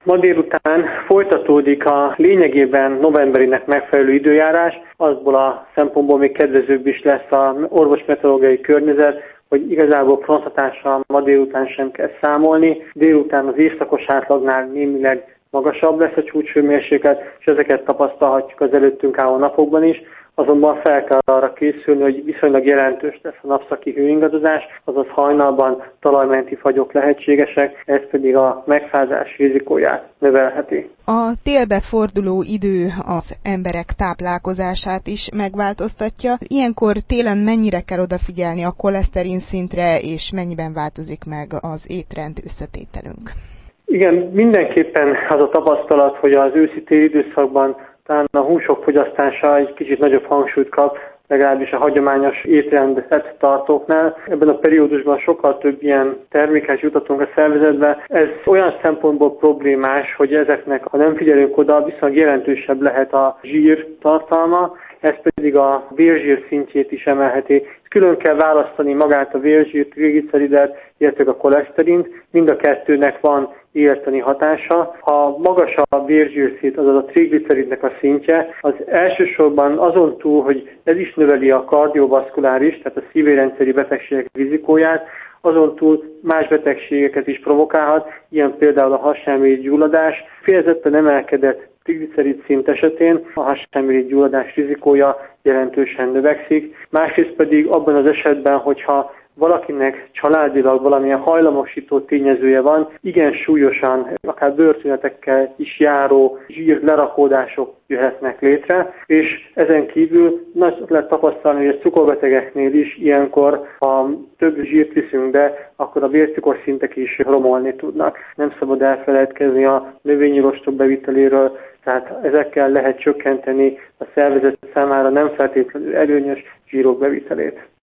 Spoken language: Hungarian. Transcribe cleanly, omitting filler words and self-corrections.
Ma délután folytatódik a lényegében novemberinek megfelelő időjárás, azból a szempontból még kedvezőbb is lesz az orvosmeteorológiai környezet, hogy igazából fronthatással ma délután sem kell számolni. Délután az északos átlagnál némileg magasabb lesz a csúcshőmérséklet, és ezeket tapasztalhatjuk az előttünk álló napokban is. Azonban fel kell arra készülni, hogy viszonylag jelentős lesz a napszaki hőingadozás, azaz hajnalban talajmenti fagyok lehetségesek, ez pedig a megfázás rizikóját növelheti. A télbe forduló idő az emberek táplálkozását is megváltoztatja. Ilyenkor télen mennyire kell odafigyelni a koleszterin szintre, és mennyiben változik meg az étrend összetételünk? Igen, mindenképpen az a tapasztalat, hogy az őszi-téli időszakban talán a húsok fogyasztása egy kicsit nagyobb hangsúlyt kap, legalábbis a hagyományos étrendet tartóknál. Ebben a periódusban sokkal több ilyen terméket jutatunk a szervezetbe. Ez olyan szempontból problémás, hogy ezeknek, ha nem figyelünk oda, viszonylag jelentősebb lehet a zsír tartalma, ez pedig a vérzsír szintjét is emelheti. Külön kell választani magát a vérzsírt, trigliceridet, illetve a koleszterint. Mind a kettőnek van élettani hatása. Ha magas a vérzsírszint, azaz a trigliceridnek a szintje, az elsősorban azon túl, hogy ez is növeli a kardiovaszkuláris, tehát a szívérendszeri betegségek rizikóját, azon túl más betegségeket is provokálhat, ilyen például a hasselmirigy gyulladás. Kifejezetten emelkedett triglicerid szint esetén a hasselmirigy gyulladás rizikója jelentősen növekszik. Másrészt pedig abban az esetben, hogyha valakinek családilag valamilyen hajlamosító tényezője van, igen súlyosan, akár bőrtünetekkel is járó zsírlerakódások jöhetnek létre, és ezen kívül nagy lehet tapasztalni, hogy a cukorbetegeknél is ilyenkor, ha több zsírt viszünk be, akkor a vércukorszintek is romolni tudnak. Nem szabad elfeledkezni a növényi rostok beviteléről, tehát ezekkel lehet csökkenteni a szervezet számára nem feltétlenül előnyös zsírok bevitelét.